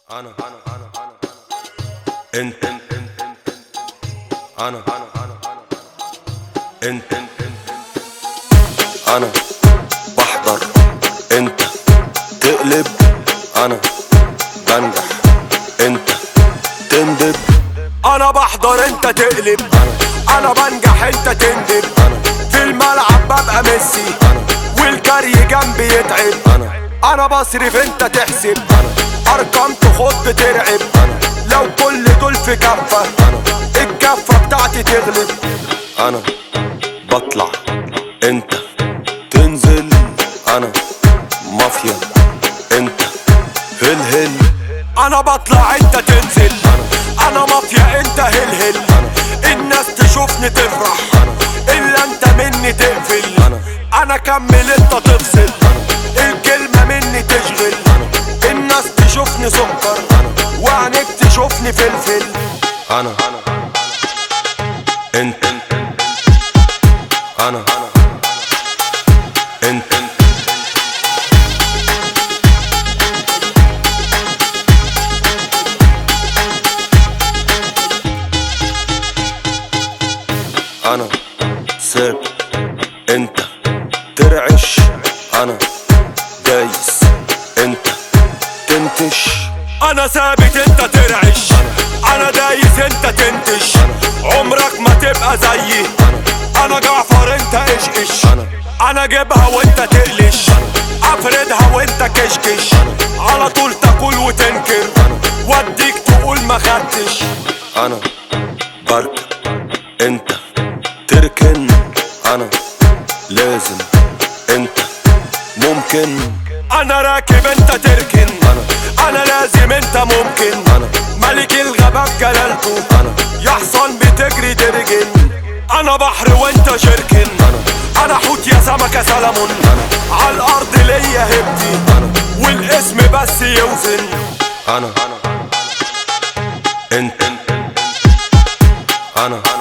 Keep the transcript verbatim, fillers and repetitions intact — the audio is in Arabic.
انا انا انا انا انت انت انت انا انا انا انت انت انا بحضر انت تقلب انا بنجح انت تندب انا بحضر انت تقلب انا بنجح انت تندب في الملعب ببقى ميسي والجري جنبي يتعب انا بصرف انت تحسب ارقام تخط ترعب لو كل دول في كفة الكفة بتاعتي تغلب انا بطلع انت تنزل انا مافيا انت هل هل انا بطلع انت تنزل انا مافيا انت هل هل الناس تشوفني تفرح الا انت مني تقفل انا كمل انت تفصل الكلمة مني تشغل الناس تشوفني سكر وعينيك تشوفني فلفل انا انت انا انت انا ساب انت ترعش انا دايس انت تنتش انا ثابت انت ترعش انا دايس انت تنتش عمرك ما تبقى زيي انا جعفر انت قشقش انا جيبها وانت تقلش افردها وانت كشكش على طول تاكل وتنكر وديك تقول ما خدتش انا بركب انت تركن انا لازم انت ممكن انا راكب انت تركن انا لازم انت ممكن ملك الغابة بجلالته يا حصان بتجري ترجن انا بحر وانت شركن انا حوت يا سمكة سلمون على الارض ليا هبتي والاسم بس يوزن انا انت انا